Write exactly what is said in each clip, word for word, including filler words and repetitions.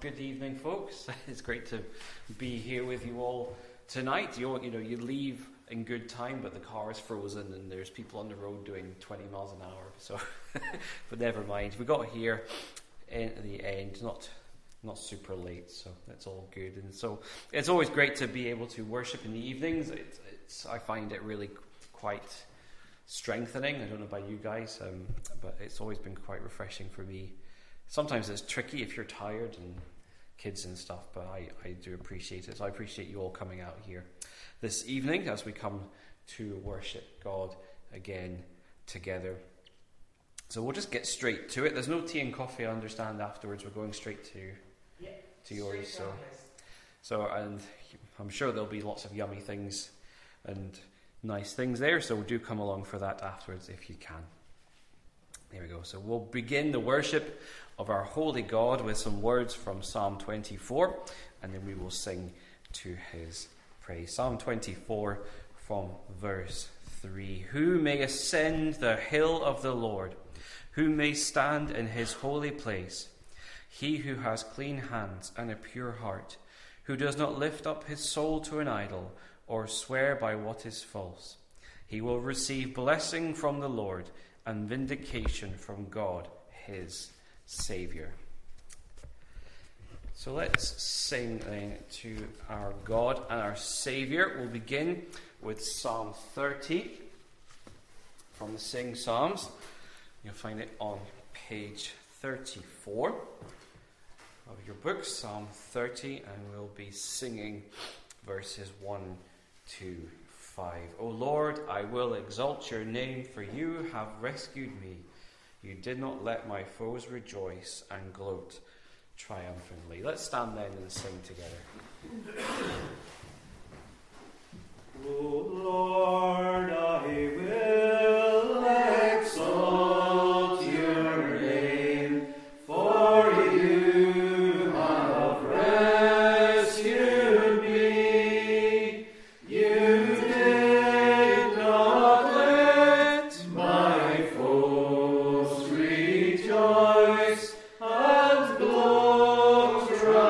good evening, folks. It's great to be here with you all tonight. You, you know, you leave in good time, but the car is frozen and there's people on the road doing twenty miles an hour. So, but never mind. We got here at the end, not not super late, so that's all good. And so it's always great to be able to worship in the evenings. It, it's I find it really quite strengthening. I don't know about you guys, um, but it's always been quite refreshing for me. Sometimes it's tricky if you're tired and kids and stuff, but I, I do appreciate it. So I appreciate you all coming out here this evening as we come to worship God again together. So we'll just get straight to it. There's no tea and coffee, I understand, afterwards. We're going straight to yeah, to yours. So, so, and I'm sure there'll be lots of yummy things and nice things there, so do come along for that afterwards if you can. There we go. So we'll begin the worship of our holy God with some words from Psalm twenty-four, and then we will sing to his praise. Psalm twenty-four from verse three. Who may ascend the hill of the Lord? Who may stand in his holy place? He who has clean hands and a pure heart, who does not lift up his soul to an idol or swear by what is false. He will receive blessing from the Lord and vindication from God, his Saviour. So let's sing then to our God and our Saviour. We'll begin with Psalm thirty from the Sing Psalms. You'll find it on page thirty-four of your book, Psalm thirty, and we'll be singing verses one to five. O Lord, I will exalt your name, for you have rescued me. You did not let my foes rejoice and gloat triumphantly. Let's stand then and sing together. O Lord, I will exalt your name, for you have rescued me. You did not let my foes rejoice and gloat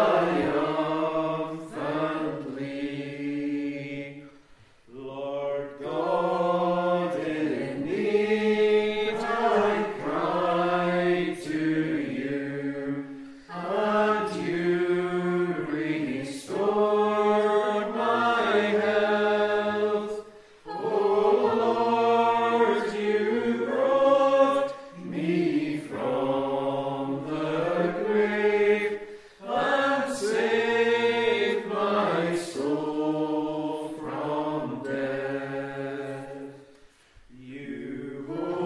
triumphantly. Lord God, in need I cry to you, and you restored my health. O Lord, you brought me from the grave and saved my soul from death. You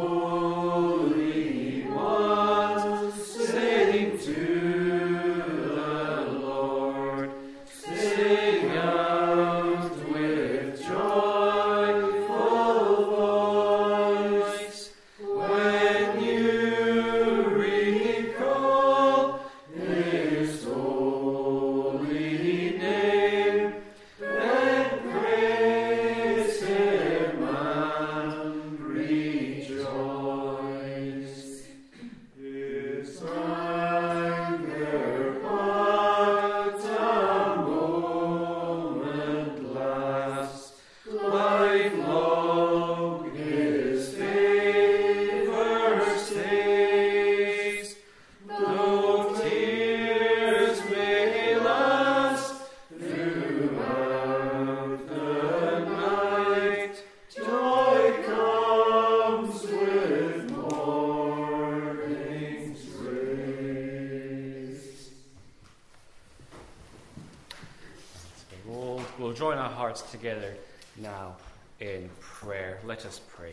holy ones, sing to the Lord. Sing out with joyful voice when you recall his holy name. Then praise him and rejoice. His anger but a moment lasts, lifelong his favor stays. Though tears may last throughout the night, joy comes with morning's rays. We'll, we'll join our hearts together now in prayer. Let us pray.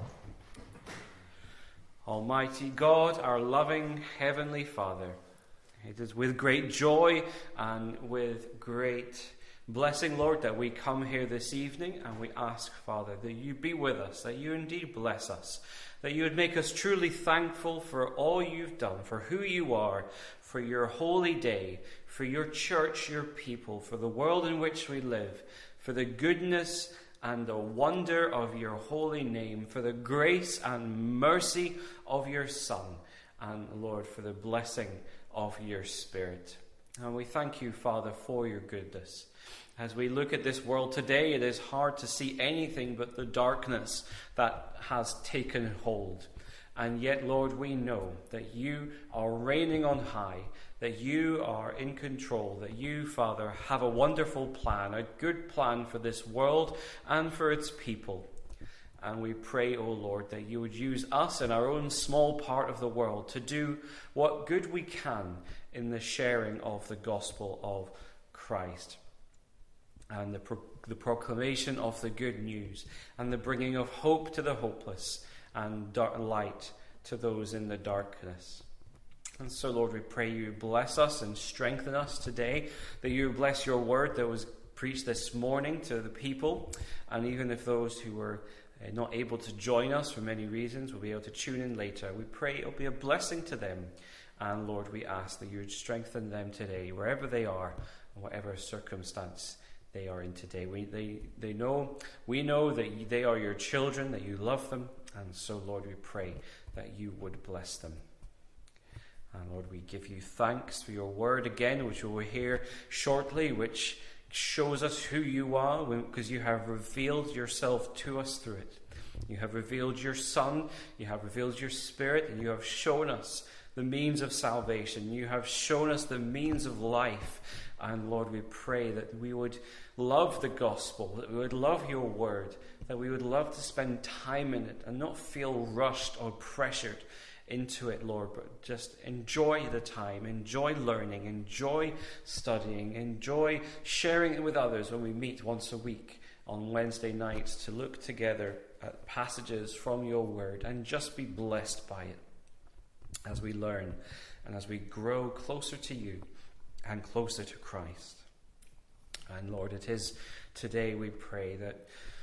Almighty God, our loving Heavenly Father, it is with great joy and with great blessing, Lord, that we come here this evening, and we ask, Father, that you be with us, that you indeed bless us, that you would make us truly thankful for all you've done, for who you are, for your holy day, for your church, your people, for the world in which we live, for the goodness and the wonder of your holy name, for the grace and mercy of your Son, and Lord, for the blessing of your Spirit. And we thank you, Father, for your goodness. As we look at this world today, it is hard to see anything but the darkness that has taken hold. And yet, Lord, we know that you are reigning on high, that you are in control, that you, Father, have a wonderful plan, a good plan for this world and for its people. And we pray, O Lord, that you would use us in our own small part of the world to do what good we can in the sharing of the gospel of Christ and the, pro- the proclamation of the good news and the bringing of hope to the hopeless and dark light to those in the darkness. And so, Lord, we pray you bless us and strengthen us today, that you bless your word that was preached this morning to the people, and even if those who were uh, not able to join us for many reasons will be able to tune in later, we pray it will be a blessing to them. And Lord, we ask that you would strengthen them today, wherever they are, and whatever circumstance they are in today. We, they, they know, we know that they are your children, that you love them, and so, Lord, we pray that you would bless them. And Lord, we give you thanks for your word again, which we will hear shortly, which shows us who you are, because you have revealed yourself to us through it. You have revealed your Son, you have revealed your Spirit, and you have shown us the means of salvation. You have shown us the means of life. And Lord, we pray that we would love the gospel, that we would love your word, that we would love to spend time in it and not feel rushed or pressured into it, Lord, but just enjoy the time, enjoy learning, enjoy studying, enjoy sharing it with others when we meet once a week on Wednesday nights to look together at passages from your word and just be blessed by it as we learn and as we grow closer to you and closer to Christ. And Lord, it is today we pray that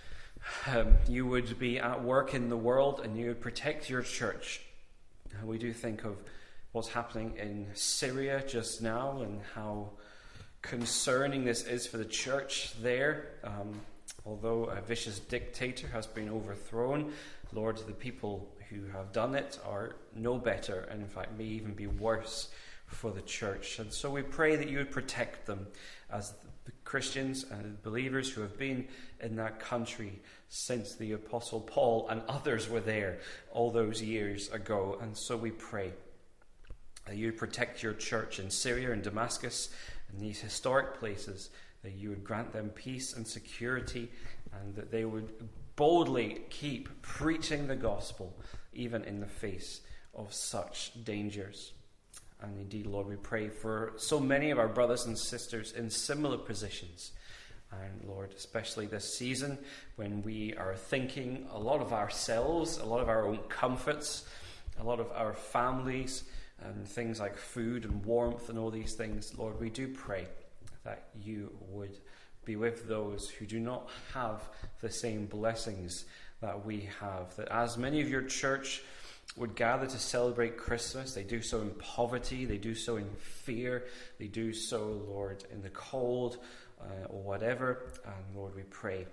um, you would be at work in the world and you would protect your church. We do think of what's happening in Syria just now and how concerning this is for the church there. Um, although a vicious dictator has been overthrown, Lord, the people who have done it are no better, and in fact may even be worse for the church. And so we pray that you would protect them as the Christians and believers who have been in that country since the Apostle Paul and others were there all those years ago. And so we pray that you would protect your church in Syria and Damascus and these historic places, that you would grant them peace and security, and that they would boldly keep preaching the gospel even in the face of such dangers. And indeed, Lord, we pray for so many of our brothers and sisters in similar positions. And Lord, especially this season when we are thinking a lot of ourselves, a lot of our own comforts, a lot of our families, and things like food and warmth and all these things, Lord, we do pray that you would be with those who do not have the same blessings that we have. That as many of your church would gather to celebrate Christmas, they do so in poverty, they do so in fear, they do so, Lord, in the cold uh, or whatever. And Lord, we pray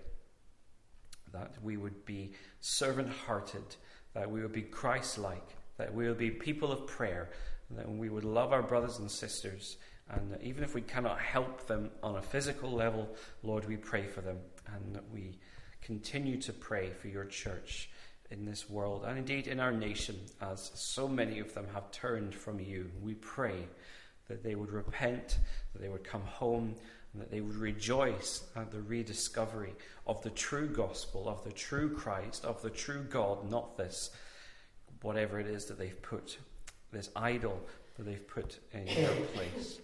that we would be servant-hearted, that we would be Christ-like, that we would be people of prayer, and that we would love our brothers and sisters. And that even if we cannot help them on a physical level, Lord, we pray for them, and that we continue to pray for your church in this world, and indeed in our nation, as so many of them have turned from you. We pray that they would repent, that they would come home, and that they would rejoice at the rediscovery of the true gospel, of the true Christ, of the true God, not this, whatever it is that they've put, this idol that they've put in their place.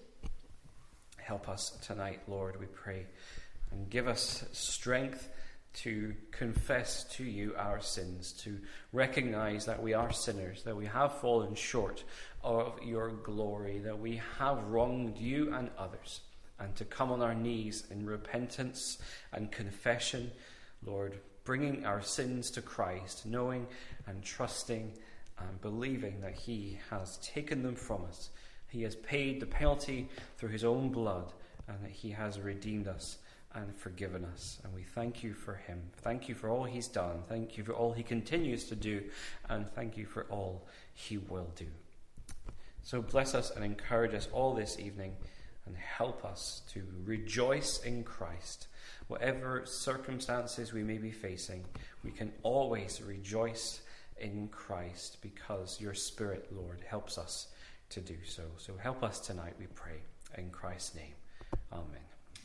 Help us tonight, Lord, we pray, and give us strength to confess to you our sins, to recognize that we are sinners, that we have fallen short of your glory, that we have wronged you and others, and to come on our knees in repentance and confession, Lord, bringing our sins to Christ, knowing and trusting and believing that he has taken them from us. He has paid the penalty through his own blood, and that he has redeemed us and forgiven us. And we thank you for him. Thank you for all he's done. Thank you for all he continues to do. And thank you for all he will do. So bless us and encourage us all this evening and help us to rejoice in Christ. Whatever circumstances we may be facing, we can always rejoice in Christ because your Spirit, Lord, helps us to do so. So help us tonight, we pray, in Christ's name. Amen.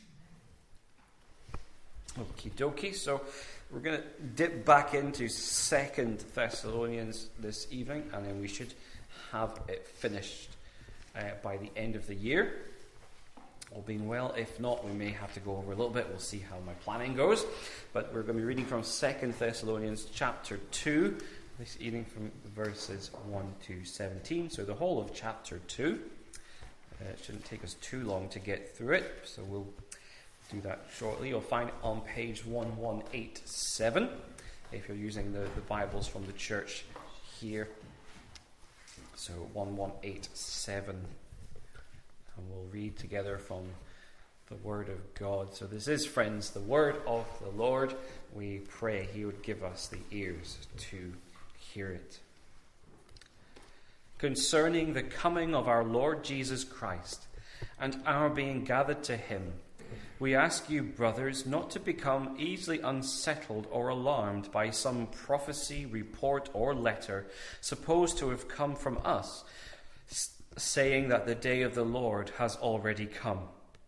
Okie dokie, so we're going to dip back into Second Thessalonians this evening, and then we should have it finished uh, by the end of the year. All being well. If not, we may have to go over a little bit. We'll see how my planning goes. But we're going to be reading from Second Thessalonians chapter two, this evening from verses one to seventeen. So the whole of chapter two. Uh, it shouldn't take us too long to get through it, so we'll do that shortly. You'll find it on page one one eight seven if you're using the, the Bibles from the church here. So one one eight seven. And we'll read together from the Word of God. So this is, friends, the Word of the Lord. We pray He would give us the ears to hear it. Concerning the coming of our Lord Jesus Christ and our being gathered to Him, we ask you, brothers, not to become easily unsettled or alarmed by some prophecy, report, or letter supposed to have come from us, saying that the day of the Lord has already come.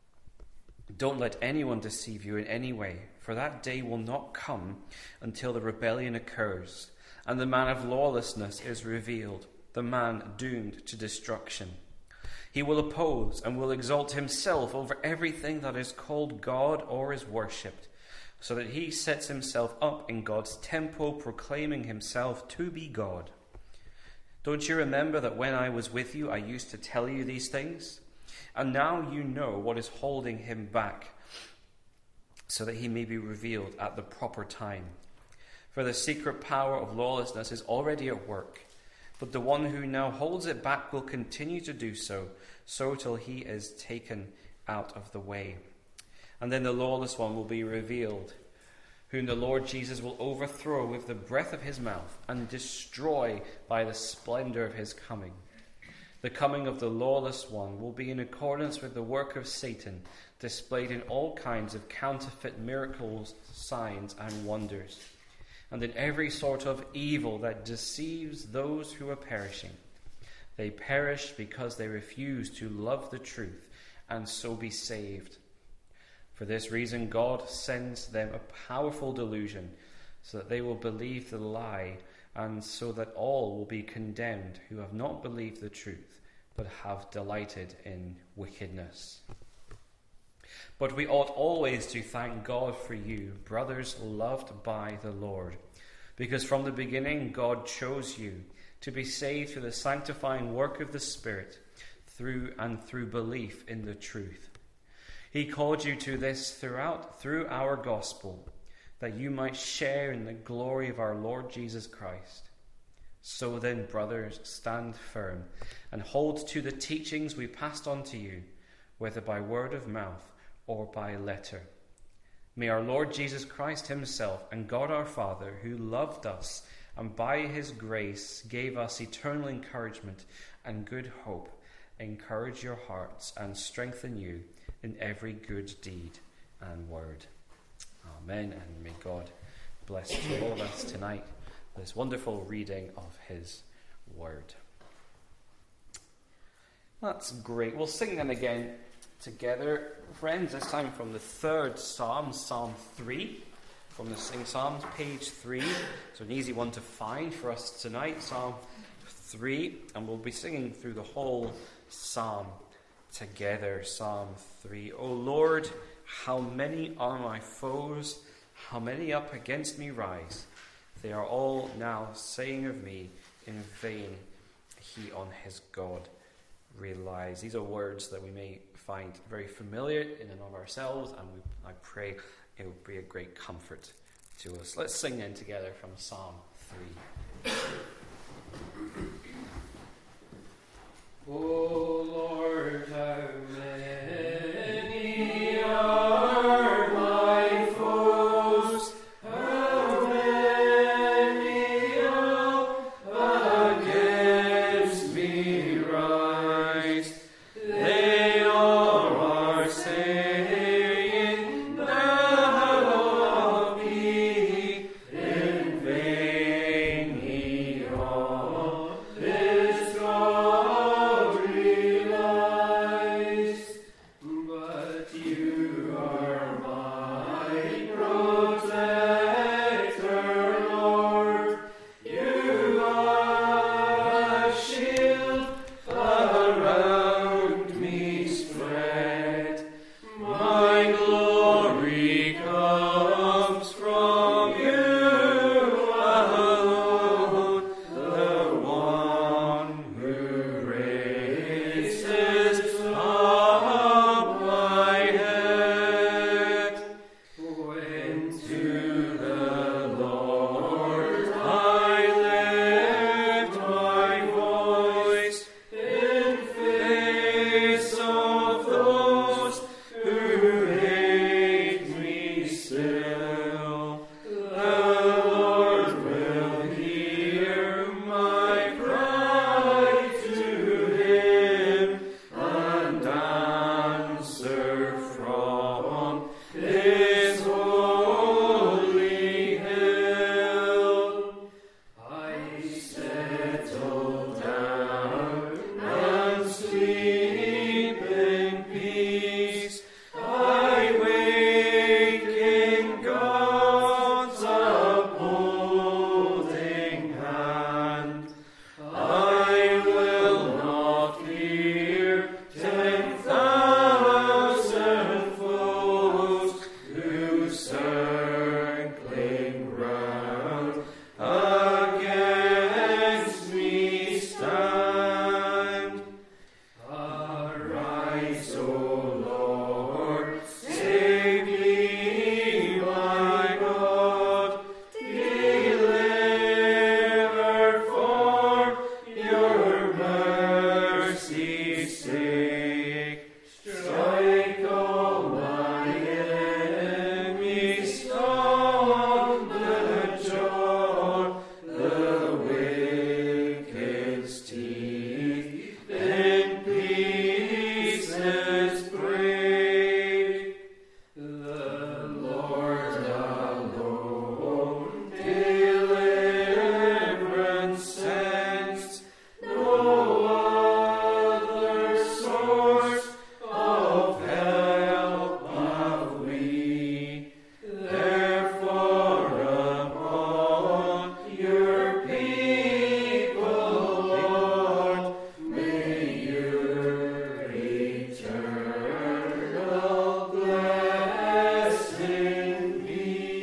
Don't let anyone deceive you in any way, for that day will not come until the rebellion occurs, and the man of lawlessness is revealed, the man doomed to destruction. He will oppose and will exalt himself over everything that is called God or is worshipped, so that he sets himself up in God's temple, proclaiming himself to be God. Don't you remember that when I was with you, I used to tell you these things? And now you know what is holding him back, so that he may be revealed at the proper time. For the secret power of lawlessness is already at work, but the one who now holds it back will continue to do so, so till he is taken out of the way. And then the lawless one will be revealed, whom the Lord Jesus will overthrow with the breath of his mouth and destroy by the splendor of his coming. The coming of the lawless one will be in accordance with the work of Satan, displayed in all kinds of counterfeit miracles, signs, and wonders, and in every sort of evil that deceives those who are perishing. They perish because they refuse to love the truth and so be saved. For this reason, God sends them a powerful delusion, so that they will believe the lie, and so that all will be condemned who have not believed the truth, but have delighted in wickedness. But we ought always to thank God for you, brothers loved by the Lord, because from the beginning God chose you to be saved through the sanctifying work of the Spirit, through and through belief in the truth. He called you to this throughout through our gospel, that you might share in the glory of our Lord Jesus Christ. So then, brothers, stand firm and hold to the teachings we passed on to you, whether by word of mouth or by letter. May our Lord Jesus Christ himself and God our Father, who loved us and by his grace gave us eternal encouragement and good hope, encourage your hearts and strengthen you in every good deed and word. Amen. And may God bless to all of us tonight this wonderful reading of his word. That's great. We'll sing them again together, friends, this time from the third Psalm, Psalm three, from the Sing Psalms, page three. It's an easy one to find for us tonight, Psalm three, and we'll be singing through the whole psalm together. Psalm three. O Lord, how many are my foes? How many up against me rise? They are all now saying of me, in vain he on his God relies. These are words that we may find very familiar in and of ourselves, and we, I pray it will be a great comfort to us. Let's sing then together from Psalm three. O Lord, how many are my foes? How many up against me rise? They are peace. I wake in God's upholding hand. I will not fear ten thousand foes who circling round against me stand. Arise, O Lord, save me, my God, deliver for your mercy's sake. Strike all my enemies on the jaw, the wicked's teeth in pieces break. The Lord alone deliverance sends, no other source of help have we. Therefore upon your people, Lord, may your eternal blessing be.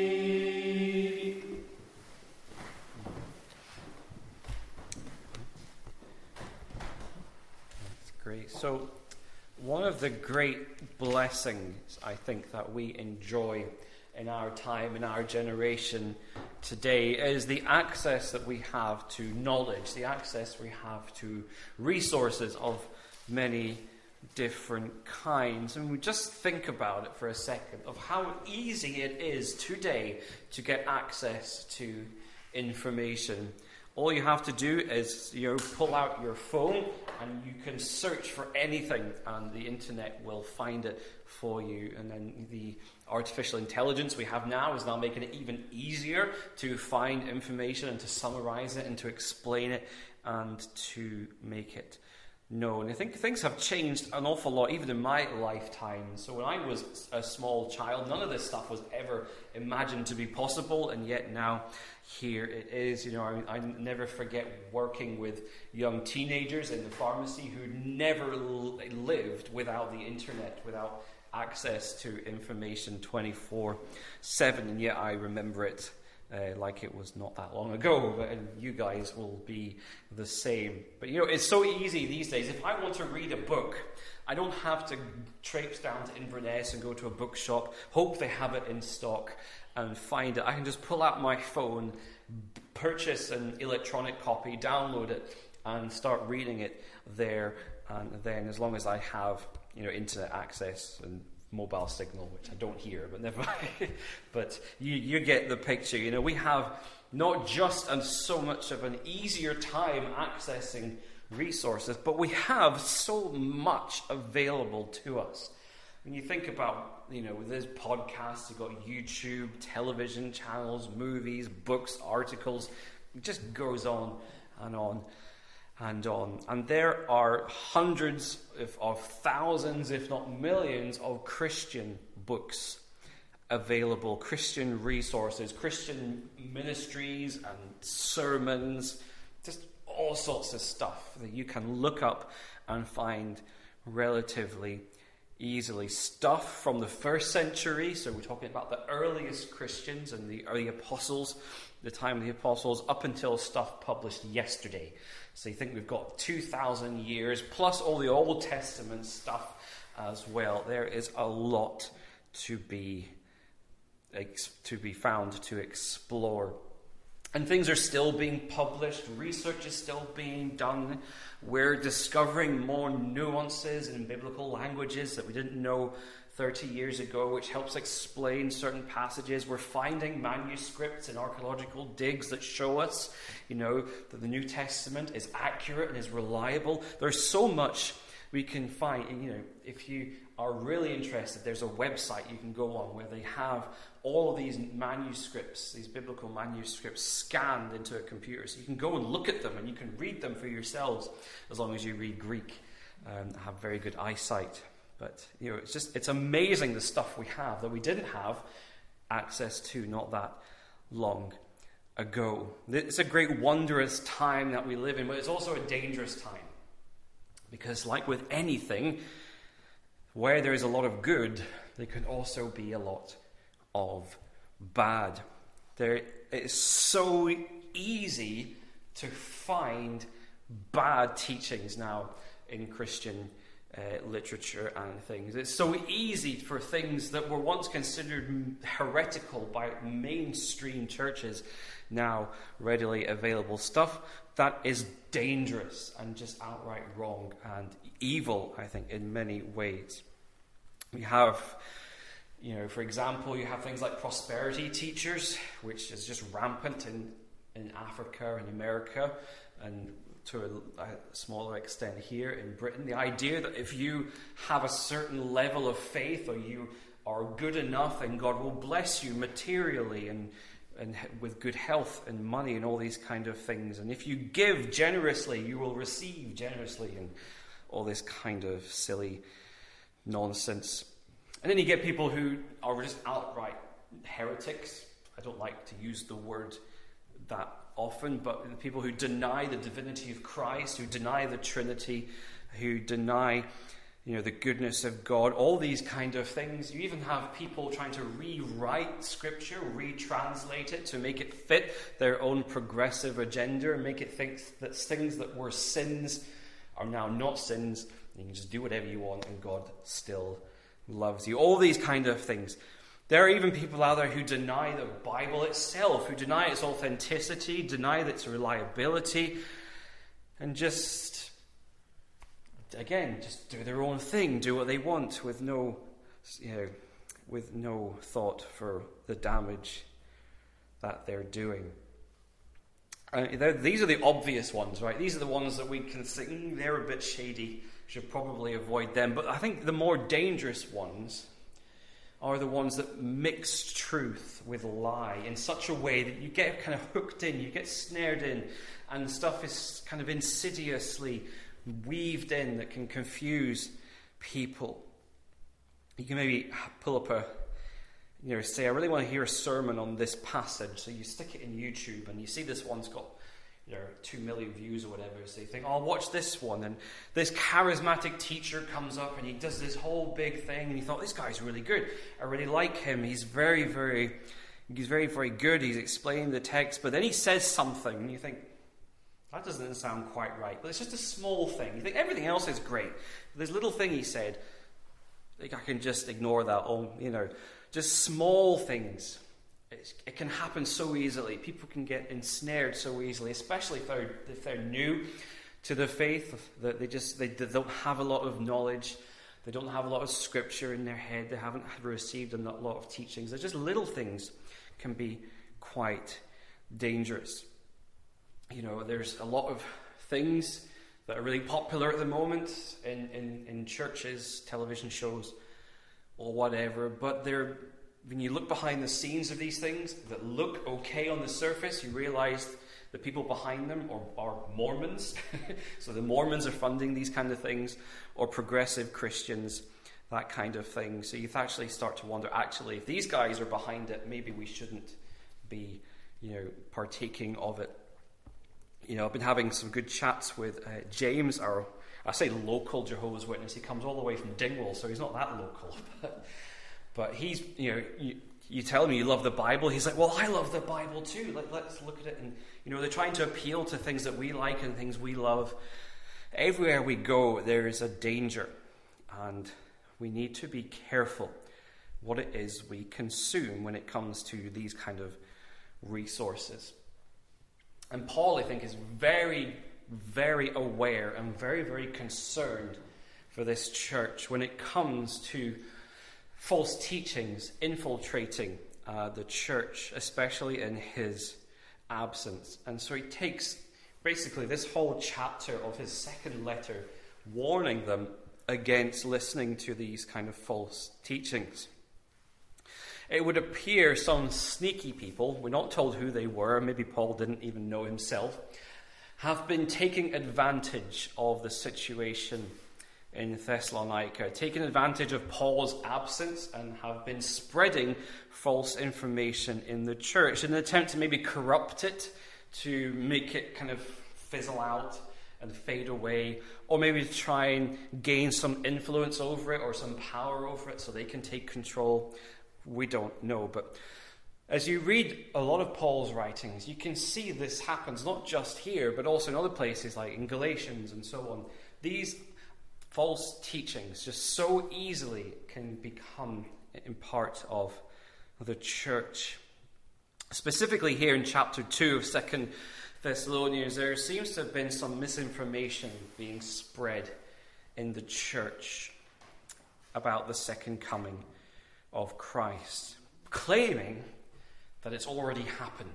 That's great. So, one of the great blessings I think that we enjoy in our time, in our generation today, is the access that we have to knowledge, the access we have to resources of many different kinds. And we just think about it for a second of how easy it is today to get access to information. All you have to do is, you know, pull out your phone and you can search for anything and the internet will find it for you. And then the artificial intelligence we have now is now making it even easier to find information and to summarize it and to explain it and to make it known. I think things have changed an awful lot, even in my lifetime. So when I was a small child, none of this stuff was ever imagined to be possible, and yet now here it is. You know, I, I never forget working with young teenagers in the pharmacy who never l- lived without the internet, without access to information twenty-four seven, and yet I remember it Uh, like it was not that long ago, but, and you guys will be the same. But you know, it's so easy these days. If I want to read a book, I don't have to traipse down to Inverness and go to a bookshop, hope they have it in stock, and find it. I can just pull out my phone, purchase an electronic copy, download it, and start reading it there. And then, as long as I have, you know, internet access and mobile signal, which I don't hear, but never mind. But you, you get the picture. You know, we have not just and so much of an easier time accessing resources, but we have so much available to us. When you think about, you know, there's podcasts, you've got YouTube, television channels, movies, books, articles. It just goes on and on and on. And there are hundreds of, of thousands, if not millions, of Christian books available, Christian resources, Christian ministries and sermons, just all sorts of stuff that you can look up and find relatively easily. Stuff from the first century, so we're talking about the earliest Christians and the early apostles, the time of the apostles, up until stuff published yesterday. So you think we've got two thousand years, plus all the Old Testament stuff as well. There is a lot to be to be found, to explore. And things are still being published, research is still being done. We're discovering more nuances in biblical languages that we didn't know thirty years ago, which helps explain certain passages. We're finding manuscripts in archaeological digs that show us, you know, that the New Testament is accurate and is reliable. There's so much we can find. And, you know, if you are really interested, there's a website you can go on where they have all of these manuscripts, these biblical manuscripts, scanned into a computer. So you can go and look at them and you can read them for yourselves, as long as you read Greek and have very good eyesight. But, you know, it's just, it's amazing the stuff we have that we didn't have access to not that long ago. It's a great, wondrous time that we live in, but it's also a dangerous time. Because like with anything, where there is a lot of good, there can also be a lot of bad. There, it's so easy to find bad teachings now in Christian uh, literature and things. It's so easy for things that were once considered heretical by mainstream churches, now readily available stuff that is dangerous and just outright wrong and evil, I think, in many ways. We have, you know, for example, you have things like prosperity teachers, which is just rampant in, in Africa and America, and to a, a smaller extent here in Britain. The idea that if you have a certain level of faith, or you are good enough, and God will bless you materially and and with good health and money and all these kind of things. And if you give generously, you will receive generously, and all this kind of silly nonsense. And then you get people who are just outright heretics. I don't like to use the word that often, but the people who deny the divinity of Christ, who deny the Trinity, who deny, you know, the goodness of God, all these kind of things. You even have people trying to rewrite Scripture, retranslate it to make it fit their own progressive agenda, and make it think that things that were sins are now not sins. You can just do whatever you want and God still loves you. All these kind of things. There are even people out there who deny the Bible itself, who deny its authenticity, deny its reliability, and just, again, just do their own thing, do what they want, with no, you know, with no thought for the damage that they're doing. Uh, these are the obvious ones, right? These are the ones that we can think, mm, they're a bit shady, should probably avoid them. But I think the more dangerous ones are the ones that mix truth with lie in such a way that you get kind of hooked in, you get snared in, and stuff is kind of insidiously weaved in that can confuse people. You can maybe pull up a, you know, say, I really want to hear a sermon on this passage. So you stick it in YouTube and you see this one's got, you know, two million views or whatever. So you think, oh, I'll watch this one. And this charismatic teacher comes up and he does this whole big thing. And you thought, this guy's really good. I really like him. He's very, very, he's very, very good. He's explaining the text. But then he says something and you think, that doesn't sound quite right. But it's just a small thing. You think everything else is great. But this little thing he said, I think I can just ignore that. Or, you know, just small things. It's, it can happen so easily. People can get ensnared so easily, especially if they're, if they're new to the faith. That they just they, they don't have a lot of knowledge. They don't have a lot of scripture in their head. They haven't received a lot of teachings. They're just little things can be quite dangerous. You know, there's a lot of things that are really popular at the moment in, in, in churches, television shows, or whatever, but they're, when you look behind the scenes of these things that look okay on the surface, you realize the people behind them are, are Mormons. So the Mormons are funding these kind of things, or progressive Christians, that kind of thing. So you actually start to wonder, actually, if these guys are behind it, maybe we shouldn't be, you know, partaking of it. You know, I've been having some good chats with uh, James, our, I say local Jehovah's Witness. He comes all the way from Dingwall, so he's not that local. But, but he's, you know, you, you tell him you love the Bible. He's like, well, I love the Bible too. Let, let's look at it. And, you know, they're trying to appeal to things that we like and things we love. Everywhere we go, there is a danger. And we need to be careful what it is we consume when it comes to these kind of resources. And Paul, I think, is very, very aware and very, very concerned for this church when it comes to false teachings infiltrating uh, the church, especially in his absence. And so he takes basically this whole chapter of his second letter warning them against listening to these kind of false teachings. It would appear some sneaky people, we're not told who they were, maybe Paul didn't even know himself, have been taking advantage of the situation in Thessalonica, taken advantage of Paul's absence and have been spreading false information in the church in an attempt to maybe corrupt it, to make it kind of fizzle out and fade away, or maybe to try and gain some influence over it or some power over it so they can take control. We don't know. But as you read a lot of Paul's writings, you can see this happens not just here, but also in other places like in Galatians and so on. These false teachings just so easily can become in part of the church. Specifically here in chapter two of Second Thessalonians, there seems to have been some misinformation being spread in the church about the second coming of Christ, claiming that it's already happened.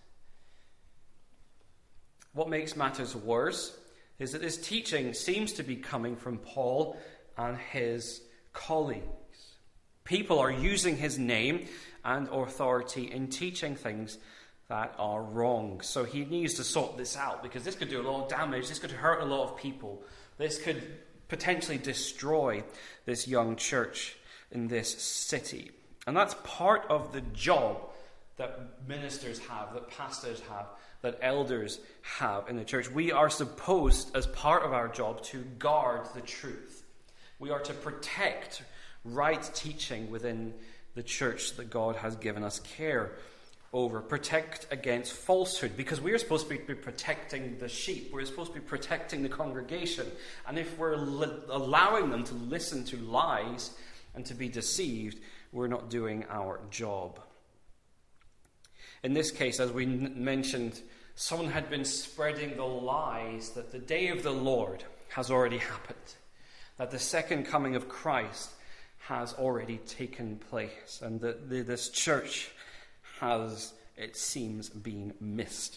What makes matters worse is that this teaching seems to be coming from Paul and his colleagues. People are using his name and authority in teaching things that are wrong. So he needs to sort this out, because this could do a lot of damage. This could hurt a lot of people. This could potentially destroy this young church in this city. And that's part of the job that ministers have, that pastors have, that elders have in the church. We are supposed, as part of our job, to guard the truth. We are to protect right teaching within the church that God has given us care over. Protect against falsehood, because we are supposed to be protecting the sheep. We're supposed to be protecting the congregation. And if we're li- allowing them to listen to lies and to be deceived, we're not doing our job. In this case, as we n- mentioned, someone had been spreading the lies that the day of the Lord has already happened, that the second coming of Christ has already taken place, and that the, this church has, it seems, been missed.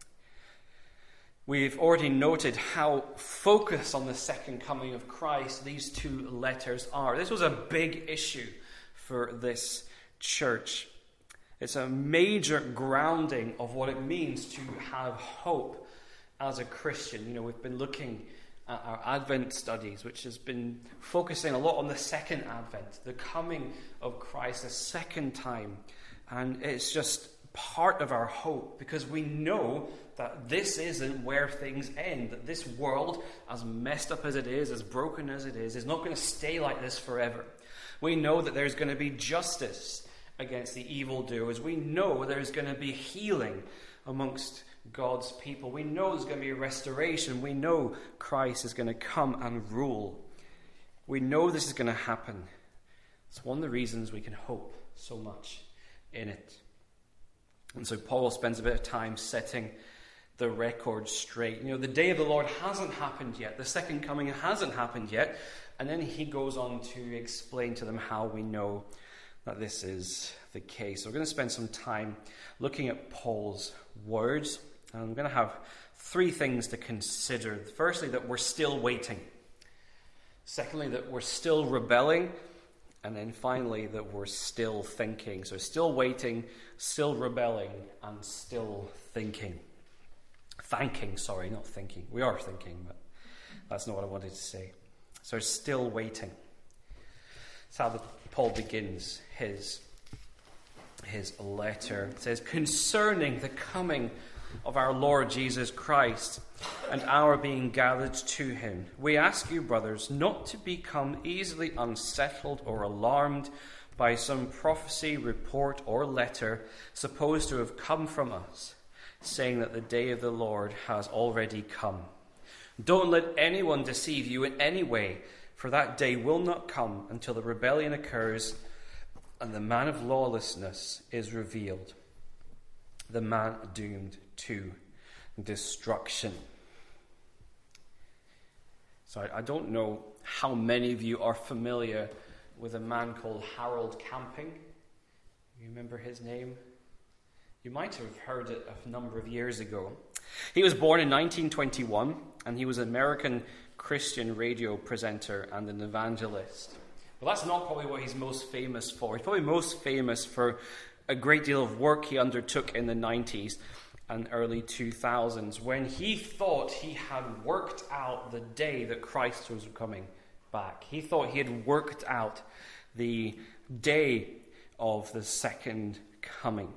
We've already noted how focused on the second coming of Christ these two letters are. This was a big issue for this church. It's a major grounding of what it means to have hope as a Christian. You know, we've been looking at our Advent studies, which has been focusing a lot on the second Advent, the coming of Christ a second time. And it's just part of our hope, because we know that this isn't where things end, that this world, as messed up as it is, as broken as it is, is not going to stay like this forever. We know that there's going to be justice against the evildoers. We know there's going to be healing amongst God's people. We know there's going to be a restoration. We know Christ is going to come and rule. We know this is going to happen. It's one of the reasons we can hope so much in it. And so Paul spends a bit of time setting the record straight. You know, the day of the Lord hasn't happened yet. The second coming hasn't happened yet. And then he goes on to explain to them how we know that this is the case. So we're going to spend some time looking at Paul's words. And I'm going to have three things to consider. Firstly, that we're still waiting. Secondly, that we're still rebelling. And then finally, that we're still thinking. So still waiting, still rebelling, and still thinking. Thanking, sorry, not thinking. We are thinking, but that's not what I wanted to say. So still waiting. That's how the, Paul begins his, his letter. It says, concerning the coming of our Lord Jesus Christ and our being gathered to him, we ask you, brothers, not to become easily unsettled or alarmed by some prophecy, report, or letter supposed to have come from us, saying that the day of the Lord has already come. Don't let anyone deceive you in any way, for that day will not come until the rebellion occurs and the man of lawlessness is revealed, the man doomed to destruction. So I, I don't know how many of you are familiar with a man called Harold Camping. You remember his name? You might have heard it a number of years ago. He was born in nineteen twenty-one, and he was an American Christian radio presenter and an evangelist. Well, that's not probably what he's most famous for. He's probably most famous for a great deal of work he undertook in the nineties and early two thousands, when he thought he had worked out the day that Christ was coming back. He thought he had worked out the day of the second coming.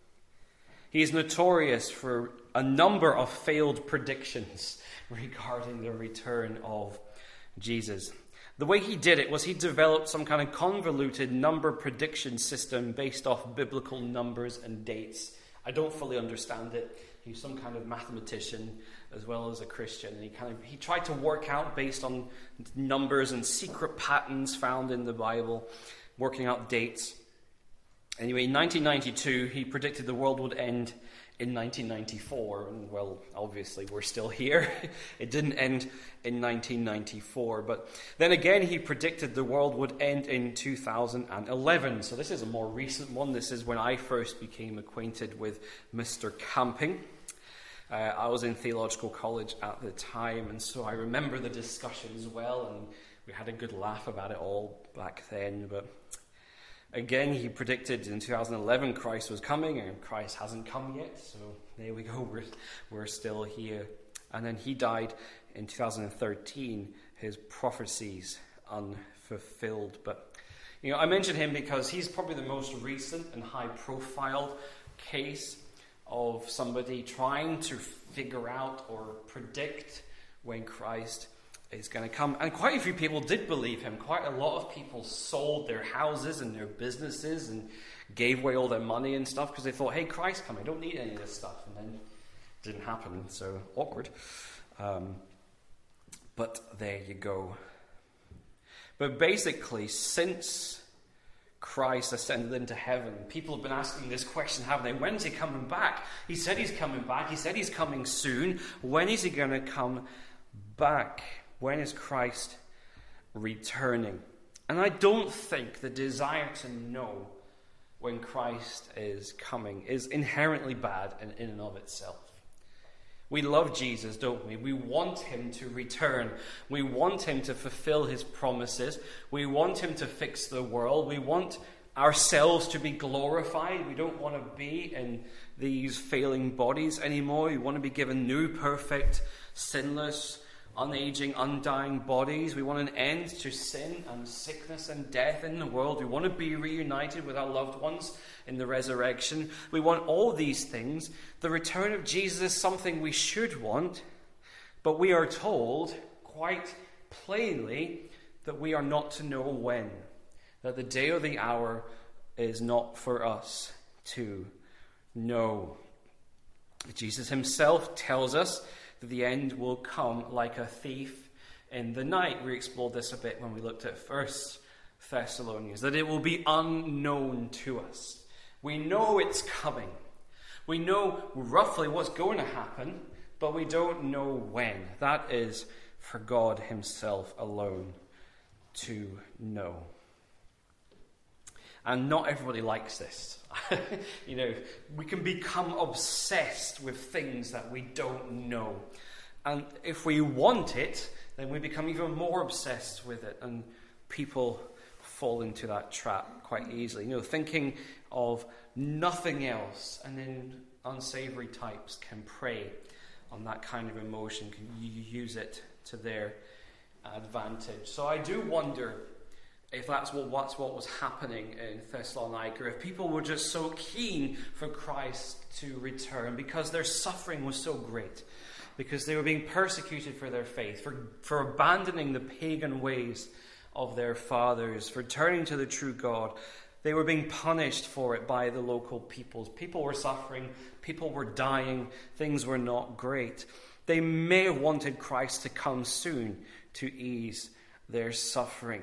He is notorious for a number of failed predictions regarding the return of Jesus. The way he did it was he developed some kind of convoluted number prediction system based off biblical numbers and dates. I don't fully understand it. He's some kind of mathematician as well as a Christian, and he kind of he tried to work out based on numbers and secret patterns found in the Bible, working out dates. Anyway, in nineteen ninety-two, he predicted the world would end in nineteen ninety-four, and well, obviously we're still here. It didn't end in nineteen ninety-four, but then again he predicted the world would end in two thousand eleven. So this is a more recent one. This is when I first became acquainted with Mister Camping. Uh, I was in theological college at the time, and so I remember the discussions well, and we had a good laugh about it all back then. But again, he predicted in two thousand eleven Christ was coming, and Christ hasn't come yet. So there we go, we're, we're still here. And then he died in two thousand thirteen, his prophecies unfulfilled. But, you know, I mention him because he's probably the most recent and high-profile case of somebody trying to figure out or predict when Christ is going to come. And quite a few people did believe him. Quite a lot of people sold their houses and their businesses and gave away all their money and stuff because they thought, hey, Christ's coming, I don't need any of this stuff. And then it didn't happen, so awkward. Um, but there you go. But basically, since Christ ascended into heaven, people have been asking this question, haven't they? When is he coming back? He said he's coming back. He said he's coming soon. When is he going to come back? When is Christ returning? And I don't think the desire to know when Christ is coming is inherently bad in, in and of itself. We love Jesus, don't we? We want him to return. We want him to fulfill his promises. We want him to fix the world. We want ourselves to be glorified. We don't want to be in these failing bodies anymore. We want to be given new, perfect, sinless, unaging, undying bodies. We want an end to sin and sickness and death in the world. We want to be reunited with our loved ones in the resurrection. We want all these things. The return of Jesus is something we should want, but we are told quite plainly that we are not to know when, that the day or the hour is not for us to know. Jesus himself tells us that the end will come like a thief in the night. We explored this a bit when we looked at First Thessalonians, that it will be unknown to us. We know it's coming. We know roughly what's going to happen, but we don't know when. That is for God himself alone to know. And not everybody likes this. You know, we can become obsessed with things that we don't know. And if we want it, then we become even more obsessed with it. And people fall into that trap quite easily. You know, thinking of nothing else, and then unsavory types can prey on that kind of emotion, can use it to their advantage. So I do wonder if that's what, what's what was happening in Thessalonica, if people were just so keen for Christ to return because their suffering was so great, because they were being persecuted for their faith, for, for abandoning the pagan ways of their fathers, for turning to the true God. They were being punished for it by the local peoples. People were suffering, people were dying, things were not great. They may have wanted Christ to come soon to ease their suffering.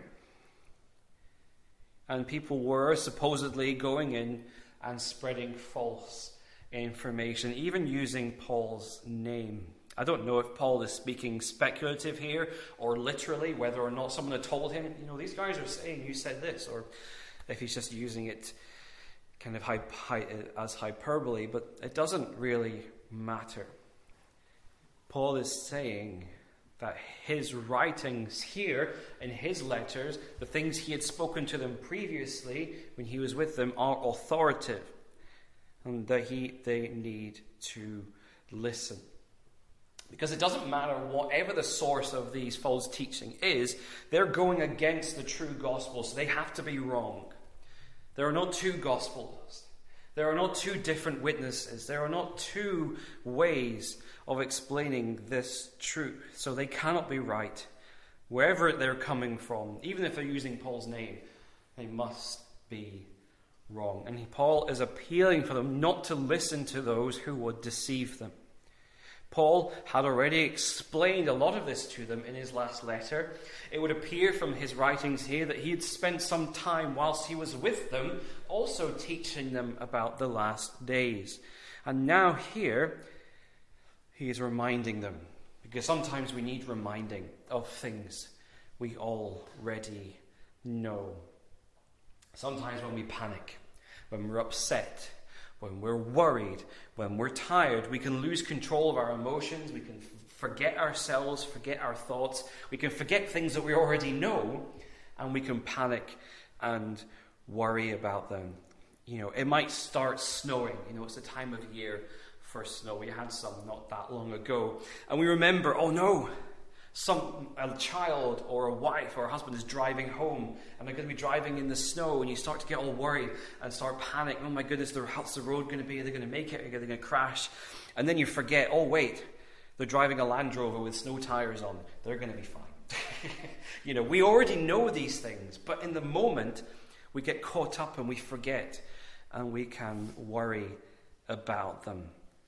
And people were supposedly going in and spreading false information, even using Paul's name. I don't know if Paul is speaking speculative here or literally, whether or not someone had told him, you know, these guys are saying you said this, or if he's just using it kind of as hyperbole, but it doesn't really matter. Paul is saying that his writings here in his letters, the things he had spoken to them previously when he was with them, are authoritative, and that he they need to listen. Because it doesn't matter whatever the source of these false teaching is, they're going against the true gospel, so they have to be wrong. There are not two gospels. There are not two different witnesses. There are not two ways of explaining this truth. So they cannot be right. Wherever they're coming from, even if they're using Paul's name, they must be wrong. And Paul is appealing for them not to listen to those who would deceive them. Paul had already explained a lot of this to them in his last letter. It would appear from his writings here that he had spent some time whilst he was with them also teaching them about the last days. And now here he is reminding them, because sometimes we need reminding of things we already know. Sometimes when we panic, when we're upset, when we're worried, when we're tired, we can lose control of our emotions. We can f- forget ourselves, forget our thoughts. We can forget things that we already know, and we can panic and worry about them. You know, it might start snowing. You know, it's the time of year for snow. We had some not that long ago. And we remember, oh no, some a child or a wife or a husband is driving home and they're going to be driving in the snow, and you start to get all worried and start panicking. Oh my goodness, how's the road going to be? Are they going to make it? Are they going to crash? And then you forget, oh wait, they're driving a Land Rover with snow tires on. They're going to be fine. You know, we already know these things, but in the moment we get caught up and we forget, and we can worry about them.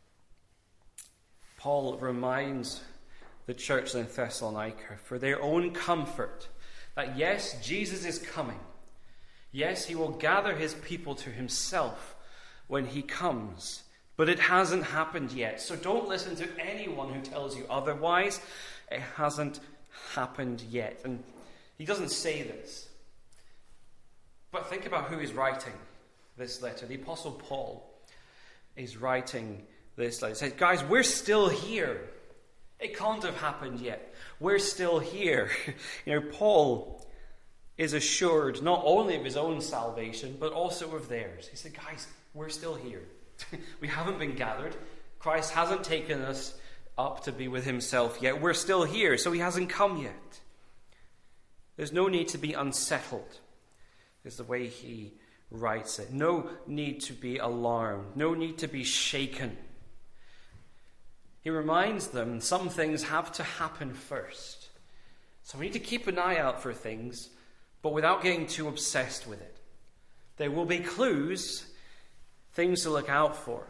Paul reminds the church in Thessalonica, for their own comfort, that yes, Jesus is coming. Yes, he will gather his people to himself when he comes. But it hasn't happened yet. So don't listen to anyone who tells you otherwise. It hasn't happened yet. And he doesn't say this. But think about who is writing this letter. The Apostle Paul is writing this letter. He says, guys, we're still here. It can't have happened yet. We're still here. You know, Paul is assured not only of his own salvation, but also of theirs. He said, guys, we're still here. We haven't been gathered. Christ hasn't taken us up to be with himself yet. We're still here, so he hasn't come yet. There's no need to be unsettled, is the way he writes it. No need to be alarmed. No need to be shaken. He reminds them some things have to happen first. So we need to keep an eye out for things, but without getting too obsessed with it. There will be clues, things to look out for,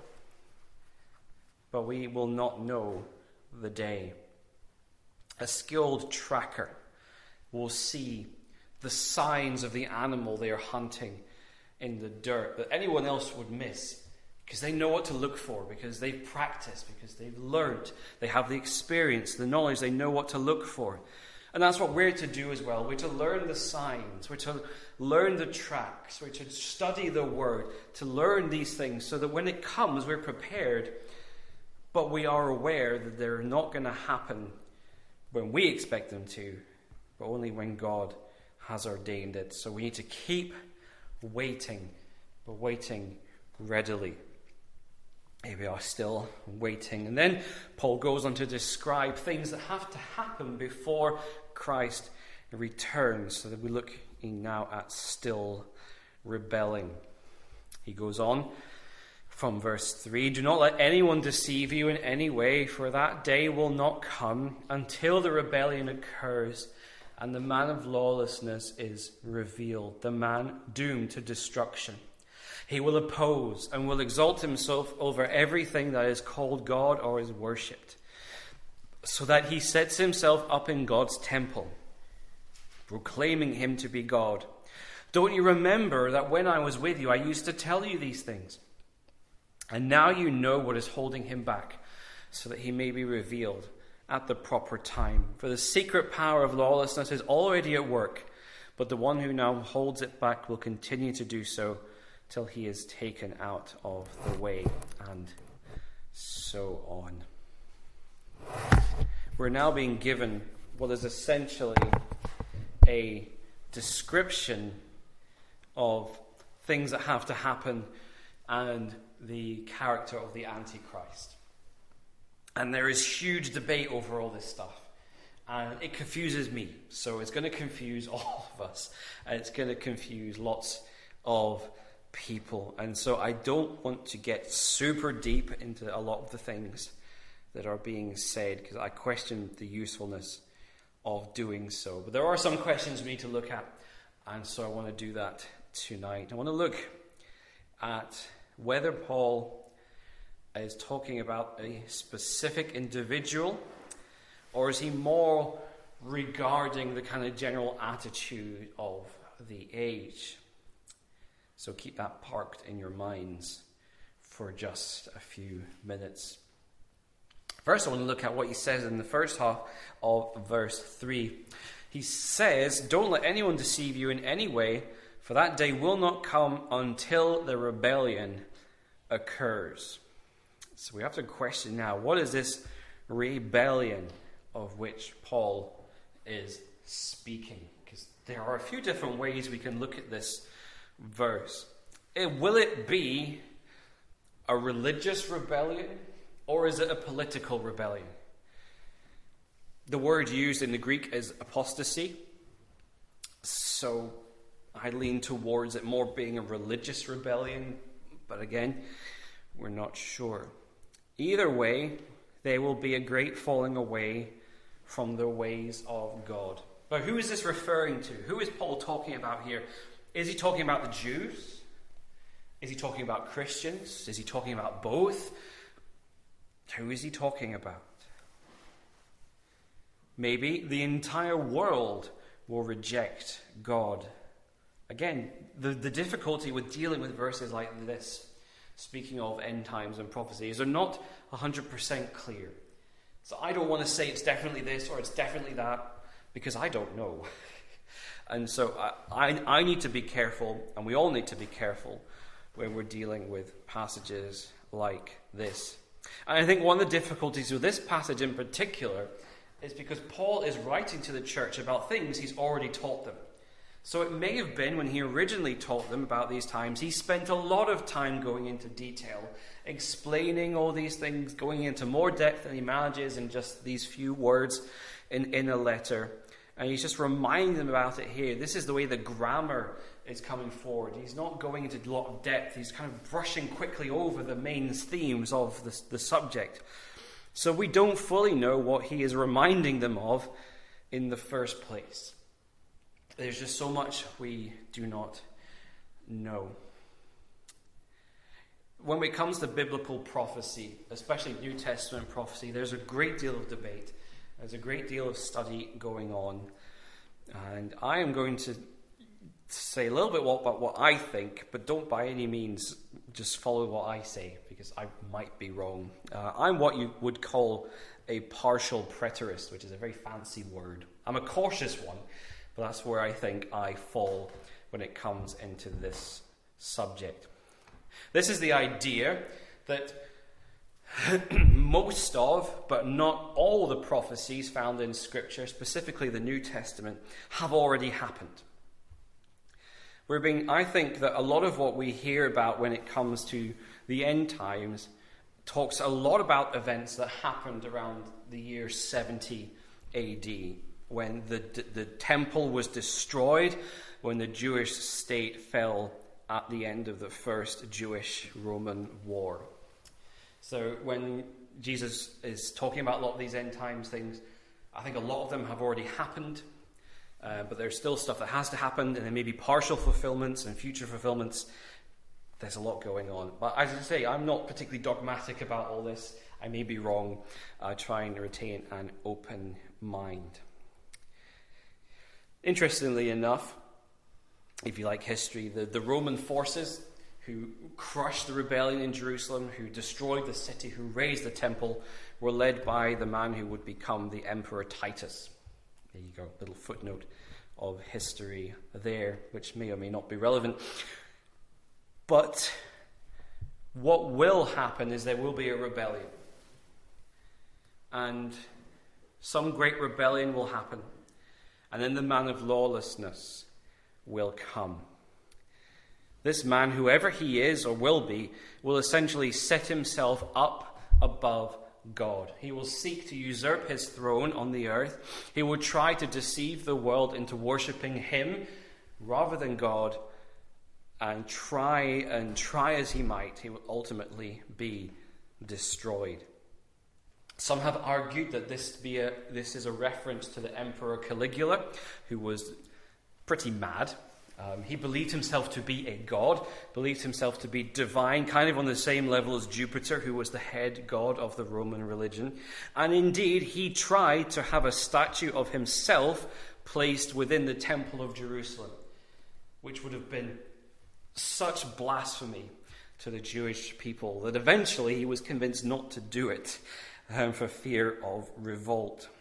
but we will not know the day. A skilled tracker will see the signs of the animal they are hunting in the dirt that anyone else would miss, because they know what to look for, because they've practiced, because they've learned, they have the experience, the knowledge, they know what to look for. And that's what we're to do as well. We're to learn the signs, we're to learn the tracks, we're to study the word, to learn these things so that when it comes, we're prepared, but we are aware that they're not going to happen when we expect them to, but only when God has ordained it. So we need to keep waiting, but waiting readily. Here we are, still waiting. And then Paul goes on to describe things that have to happen before Christ returns. So that we're looking now at still rebelling. He goes on from verse three, do not let anyone deceive you in any way, for that day will not come until the rebellion occurs and the man of lawlessness is revealed, the man doomed to destruction. He will oppose and will exalt himself over everything that is called God or is worshipped, so that he sets himself up in God's temple, proclaiming him to be God. Don't you remember that when I was with you, I used to tell you these things? And now you know what is holding him back, so that he may be revealed at the proper time. For the secret power of lawlessness is already at work, but the one who now holds it back will continue to do so till he is taken out of the way, and so on. We're now being given what is essentially a description of things that have to happen and the character of the Antichrist. And there is huge debate over all this stuff. And it confuses me. So it's going to confuse all of us. And it's going to confuse lots of people. And so I don't want to get super deep into a lot of the things that are being said, because I question the usefulness of doing so. But there are some questions we need to look at. And so I want to do that tonight. I want to look at whether Paul is talking about a specific individual, or is he more regarding the kind of general attitude of the age? So keep that parked in your minds for just a few minutes. First, I want to look at what he says in the first half of verse three. He says, "Don't let anyone deceive you in any way, for that day will not come until the rebellion occurs." So we have to question now, what is this rebellion of which Paul is speaking? Because there are a few different ways we can look at this verse. It, will it be a religious rebellion, or is it a political rebellion? The word used in the Greek is apostasy. So I lean towards it more being a religious rebellion, but again, we're not sure. Either way, there will be a great falling away from the ways of God. But who is this referring to? Who is Paul talking about here? Is he talking about the Jews? Is he talking about Christians? Is he talking about both? Who is he talking about? Maybe the entire world will reject God. Again, the, the difficulty with dealing with verses like this, speaking of end times and prophecies, they're not one hundred percent clear. So I don't want to say it's definitely this or it's definitely that, because I don't know. And so I, I, I need to be careful, and we all need to be careful when we're dealing with passages like this. And I think one of the difficulties with this passage in particular is because Paul is writing to the church about things he's already taught them. So it may have been when he originally taught them about these times, he spent a lot of time going into detail, explaining all these things, going into more depth than he manages in just these few words in, in a letter. And he's just reminding them about it here. This is the way the grammar is coming forward. He's not going into a lot of depth. He's kind of brushing quickly over the main themes of the, the subject. So we don't fully know what he is reminding them of in the first place. There's just so much we do not know. When it comes to biblical prophecy, especially New Testament prophecy, there's a great deal of debate. There's a great deal of study going on. And I am going to say a little bit about what I think, but don't by any means just follow what I say, because I might be wrong. Uh, I'm what you would call a partial preterist, which is a very fancy word. I'm a cautious one, but that's where I think I fall when it comes into this subject. This is the idea that most of, but not all the prophecies found in Scripture, specifically the New Testament, have already happened. We're being, I think that a lot of what we hear about when it comes to the end times talks a lot about events that happened around the year seventy A D, when the, the, the temple was destroyed, when the Jewish state fell at the end of the first Jewish-Roman war. So when Jesus is talking about a lot of these end times things, I think a lot of them have already happened, uh, but there's still stuff that has to happen, and there may be partial fulfillments and future fulfillments. There's a lot going on. But as I say, I'm not particularly dogmatic about all this. I may be wrong. I try and retain an open mind. Interestingly enough, if you like history, the, the Roman forces who crushed the rebellion in Jerusalem, who destroyed the city, who razed the temple, were led by the man who would become the Emperor Titus. There you go, little footnote of history there, which may or may not be relevant. But what will happen is there will be a rebellion. And some great rebellion will happen. And then the man of lawlessness will come. This man, whoever he is or will be, will essentially set himself up above God. He will seek to usurp his throne on the earth. He will try to deceive the world into worshipping him rather than God, and try and try as he might, he will ultimately be destroyed. Some have argued that this be a, this is a reference to the Emperor Caligula, who was pretty mad. Um, he believed himself to be a god, believed himself to be divine, kind of on the same level as Jupiter, who was the head god of the Roman religion. And indeed, he tried to have a statue of himself placed within the Temple of Jerusalem, which would have been such blasphemy to the Jewish people that eventually he was convinced not to do it um, for fear of revolt.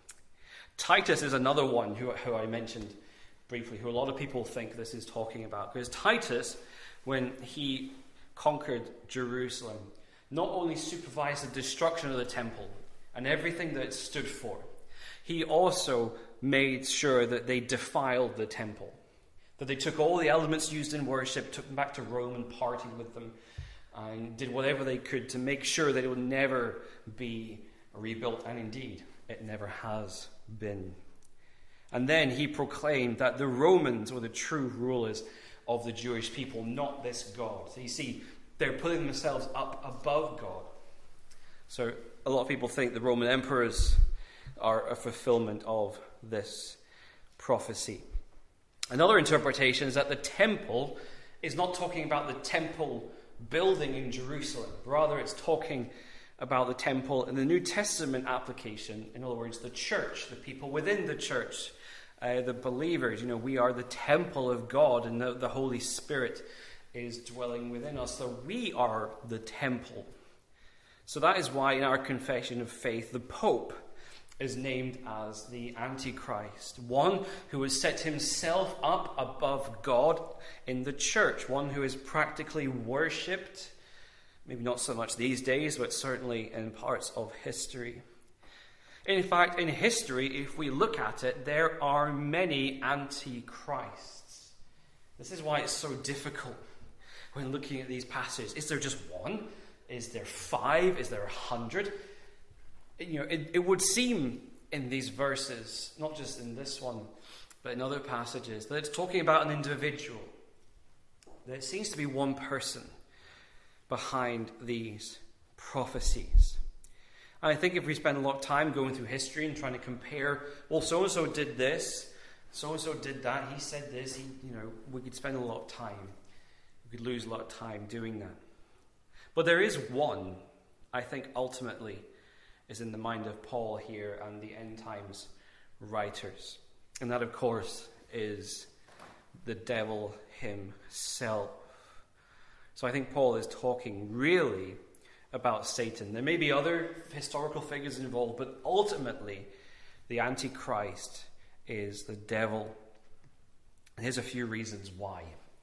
Titus is another one who, who I mentioned briefly, who a lot of people think this is talking about. Because Titus, when he conquered Jerusalem, not only supervised the destruction of the temple and everything that it stood for, he also made sure that they defiled the temple. That they took all the elements used in worship, took them back to Rome and partied with them, and did whatever they could to make sure that it would never be rebuilt. And indeed, it never has been. And then he proclaimed that the Romans were the true rulers of the Jewish people, not this God. So you see, they're putting themselves up above God. So a lot of people think the Roman emperors are a fulfillment of this prophecy. Another interpretation is that the temple is not talking about the temple building in Jerusalem. Rather, it's talking about the temple in the New Testament application. In other words, the church, the people within the church, uh, the believers. You know, we are the temple of God, and the, the Holy Spirit is dwelling within us. So we are the temple. So that is why in our confession of faith, the Pope is named as the Antichrist, one who has set himself up above God in the church, one who is practically worshipped, maybe not so much these days, but certainly in parts of history. In fact, in history, if we look at it, there are many Antichrists. This is why it's so difficult when looking at these passages. Is there just one? Is there five? Is there a hundred? You know, it, it would seem in these verses, not just in this one, but in other passages, that it's talking about an individual. There seems to be one person behind these prophecies. And I think if we spend a lot of time going through history and trying to compare, well, so-and-so did this, so-and-so did that, he said this, he, you know, we could spend a lot of time. We could lose a lot of time doing that. But there is one, I think, ultimately, is in the mind of Paul here and the end times writers. And that, of course, is the devil himself. So I think Paul is talking really about Satan. There may be other historical figures involved, but ultimately the Antichrist is the devil. And here's a few reasons why.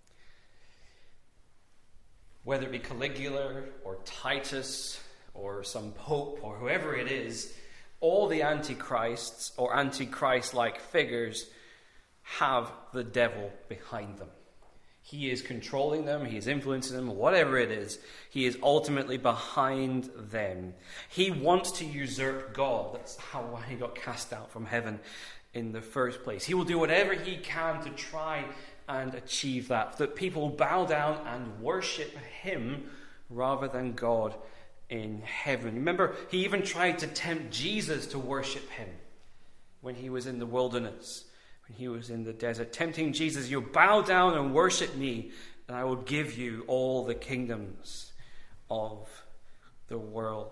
Whether it be Caligula or Titus or some pope or whoever it is, all the antichrists or antichrist-like figures have the devil behind them. He is controlling them, he is influencing them, whatever it is, he is ultimately behind them. He wants to usurp God. That's how why he got cast out from heaven in the first place. He will do whatever he can to try and achieve that, that people bow down and worship him rather than God in heaven. Remember, he even tried to tempt Jesus to worship him when he was in the wilderness, when he was in the desert, tempting Jesus, you bow down and worship me, and I will give you all the kingdoms of the world.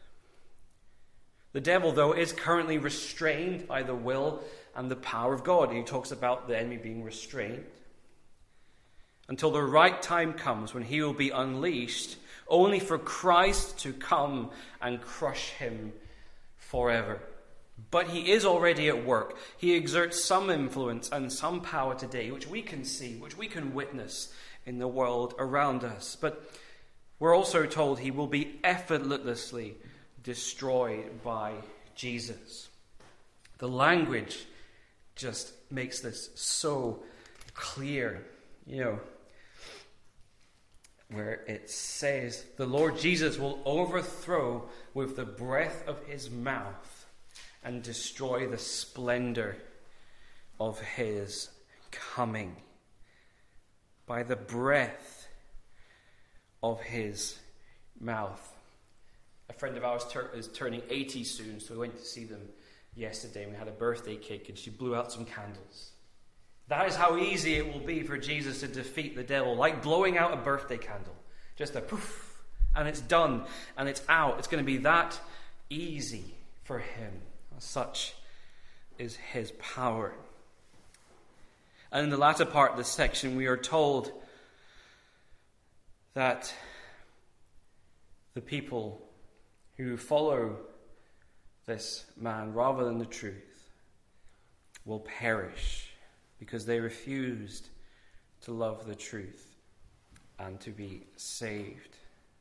The devil, though, is currently restrained by the will and the power of God. He talks about the enemy being restrained until the right time comes when he will be unleashed, only for Christ to come and crush him forever. But he is already at work. He exerts some influence and some power today, which we can see, which we can witness in the world around us. But we're also told he will be effortlessly destroyed by Jesus. The language just makes this so clear. You know, where it says, the Lord Jesus will overthrow with the breath of his mouth and destroy the splendor of his coming. By the breath of his mouth. A friend of ours tur- is turning eighty soon, so we went to see them yesterday and we had a birthday cake and she blew out some candles. That is how easy it will be for Jesus to defeat the devil, like blowing out a birthday candle. Just a poof, and it's done, and it's out. It's going to be that easy for him. Such is his power. And in the latter part of this section, we are told that the people who follow this man rather than the truth will perish because they refused to love the truth and to be saved.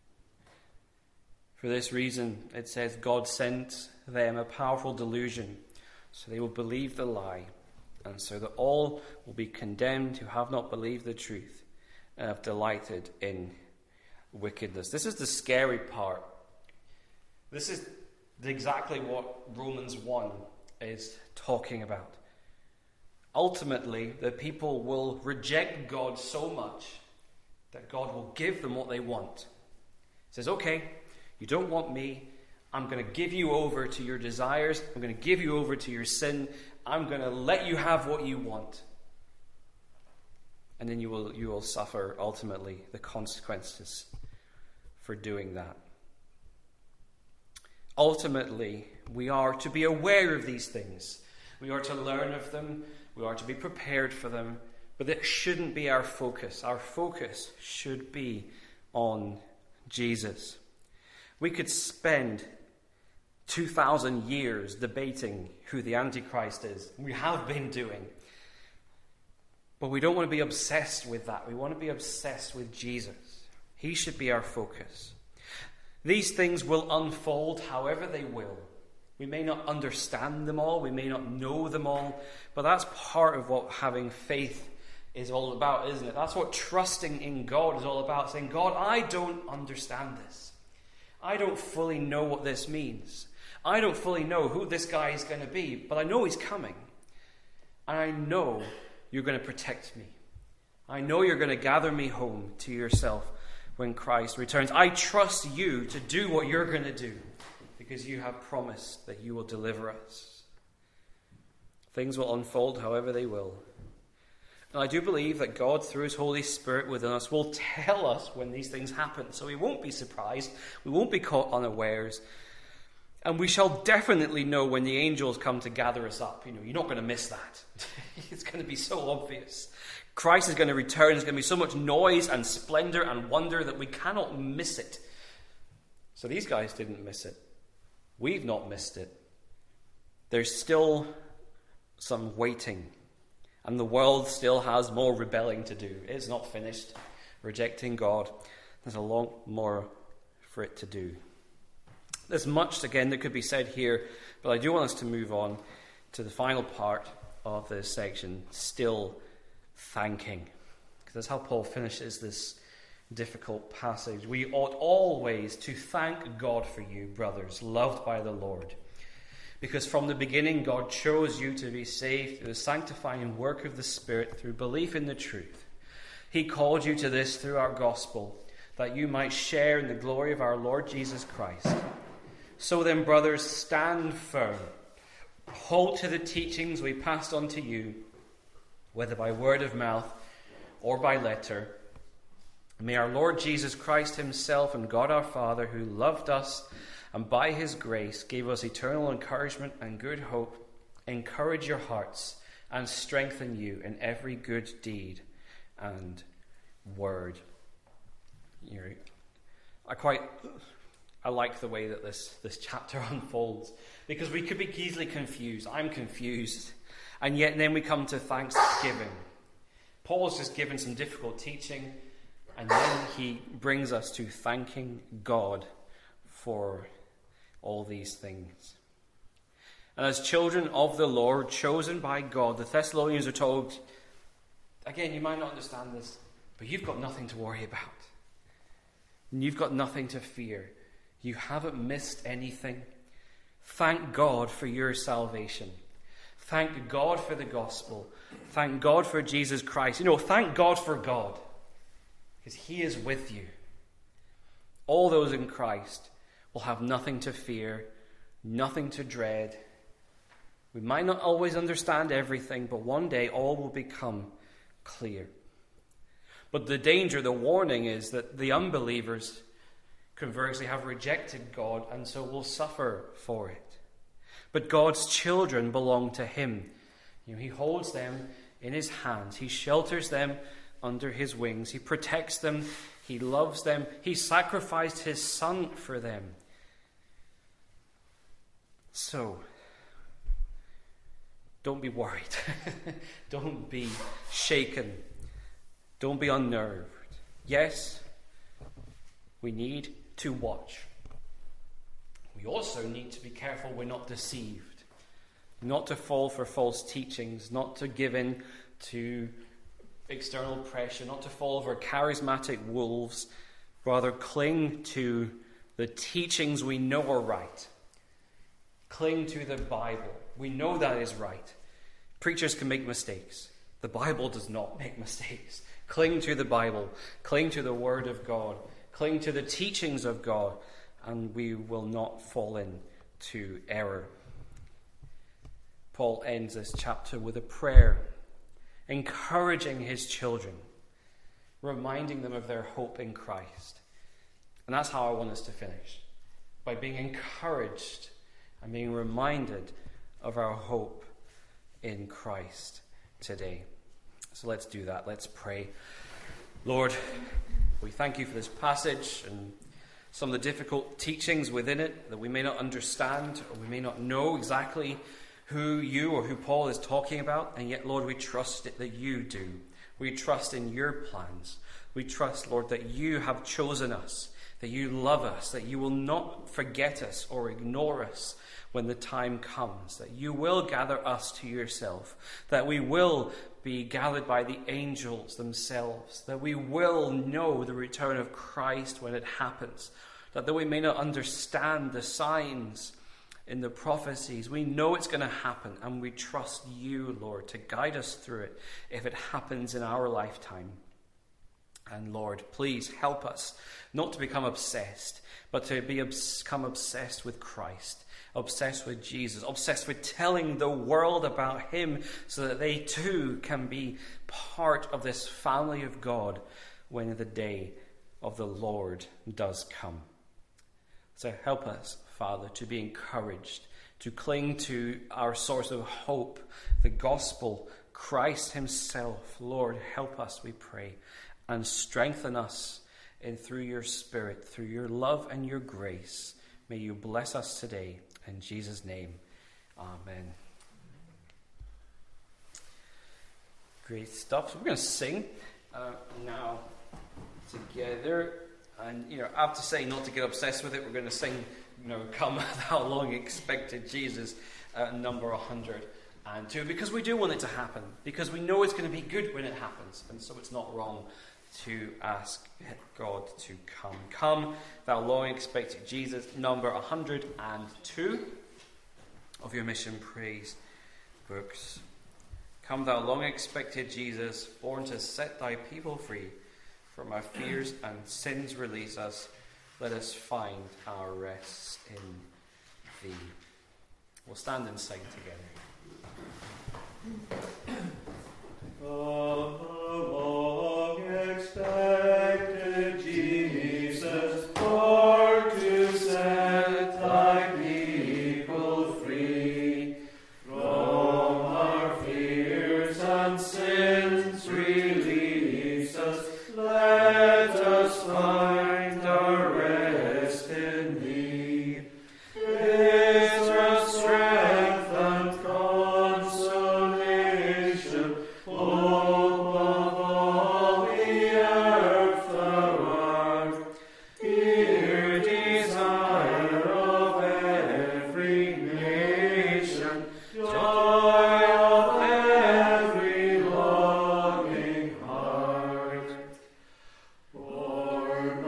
For this reason, it says, God sent them a powerful delusion, so they will believe the lie, and so that all will be condemned who have not believed the truth and have delighted in wickedness. This is the scary part. This is exactly what Romans one is talking about. Ultimately, the people will reject God so much that God will give them what they want. He says, okay, you don't want me. I'm going to give you over to your desires. I'm going to give you over to your sin. I'm going to let you have what you want. And then you will, you will suffer, ultimately, the consequences for doing that. Ultimately, we are to be aware of these things. We are to learn of them. We are to be prepared for them. But that shouldn't be our focus. Our focus should be on Jesus. We could spend two thousand years debating who the Antichrist is. We have been doing. But we don't want to be obsessed with that. We want to be obsessed with Jesus. He should be our focus. These things will unfold however they will. We may not understand them all. We may not know them all. But that's part of what having faith is all about, isn't it? That's what trusting in God is all about. Saying, God, I don't understand this. I don't fully know what this means. I don't fully know who this guy is going to be. But I know he's coming. And I know you're going to protect me. I know you're going to gather me home to yourself when Christ returns. I trust you to do what you're going to do, because you have promised that you will deliver us. Things will unfold however they will. And I do believe that God, through his Holy Spirit within us, will tell us when these things happen. So we won't be surprised. We won't be caught unawares. And we shall definitely know when the angels come to gather us up. You know, you're not going to miss that. It's going to be so obvious. Christ is going to return. There's going to be so much noise and splendor and wonder that we cannot miss it. So these guys didn't miss it. We've not missed it. There's still some waiting. And the world still has more rebelling to do. It's not finished. Rejecting God. There's a lot more for it to do. There's much, again, that could be said here, but I do want us to move on to the final part of this section, still thanking. Because that's how Paul finishes this difficult passage. We ought always to thank God for you, brothers, loved by the Lord. Because from the beginning God chose you to be saved through the sanctifying work of the Spirit, through belief in the truth. He called you to this through our gospel, that you might share in the glory of our Lord Jesus Christ. So then, brothers, stand firm. Hold to the teachings we passed on to you, whether by word of mouth or by letter. May our Lord Jesus Christ himself and God our Father, who loved us and by his grace gave us eternal encouragement and good hope, encourage your hearts and strengthen you in every good deed and word. You know, I quite... I like the way that this, this chapter unfolds, because we could be easily confused. I'm confused. And yet then we come to thanksgiving. Paul's just given some difficult teaching, and then he brings us to thanking God for all these things. And as children of the Lord, chosen by God, the Thessalonians are told, again, you might not understand this, but you've got nothing to worry about. and you've got nothing to fear. You haven't missed anything. Thank God for your salvation. Thank God for the gospel. Thank God for Jesus Christ. You know, thank God for God, because he is with you. All those in Christ will have nothing to fear, nothing to dread. We might not always understand everything, but one day all will become clear. But the danger, the warning is that the unbelievers, conversely, have rejected God and so will suffer for it. But God's children belong to him. You know, he holds them in his hands. He shelters them under his wings. He protects them. He loves them. He sacrificed his son for them. So, don't be worried. Don't be shaken. Don't be unnerved. Yes, we need to watch. We also need to be careful we're not deceived, not to fall for false teachings, not to give in to external pressure, not to fall for charismatic wolves. Rather, cling to the teachings we know are right. Cling to the Bible. We know that is right. Preachers can make mistakes. The Bible does not make mistakes. Cling to the Bible. Cling to the Word of God. Cling to the teachings of God, and we will not fall into error. Paul ends this chapter with a prayer, encouraging his children, reminding them of their hope in Christ. And that's how I want us to finish, by being encouraged and being reminded of our hope in Christ today. So let's do that. Let's pray. Lord, we thank you for this passage and some of the difficult teachings within it that we may not understand, or we may not know exactly who you or who Paul is talking about, and yet, Lord, we trust it that you do. We trust in your plans. We trust, Lord, that you have chosen us, that you love us, that you will not forget us or ignore us when the time comes, that you will gather us to yourself, that we will be gathered by the angels themselves, that we will know the return of Christ when it happens, that though we may not understand the signs in the prophecies, we know it's going to happen, and we trust you, Lord, to guide us through it if it happens in our lifetime. And Lord, please help us not to become obsessed, but to be become obsessed with Christ, obsessed with Jesus, obsessed with telling the world about him so that they too can be part of this family of God when the day of the Lord does come. So help us, Father, to be encouraged, to cling to our source of hope, the gospel, Christ himself. Lord, help us, we pray, and strengthen us in through your Spirit, through your love and your grace. May you bless us today. In Jesus' name, amen. Great stuff. So we're going to sing uh, now together. And, you know, I have to say not to get obsessed with it. We're going to sing, you know, Come Thou Long Expected Jesus, uh, number one hundred two, because we do want it to happen, because we know it's going to be good when it happens. And so it's not wrong to ask God to come. Come, thou long expected Jesus, number one hundred two of your mission praise books. Come, thou long expected Jesus, born to set thy people free. From our fears and sins release us. Let us find our rest in thee. We'll stand and sing together. Long expected Jesus, born to set thy people free. From our fears and sins release us. Let us find our rest in thee. Is our strength and consolation, hope of all the earth thou art. Dear desire of every nation, joy of every longing heart. Born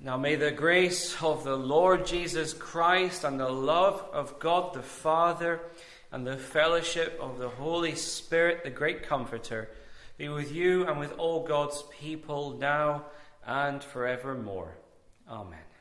Now may the grace of the Lord Jesus Christ and the love of God the Father and the fellowship of the Holy Spirit, the great Comforter, be with you and with all God's people now and forevermore. Amen.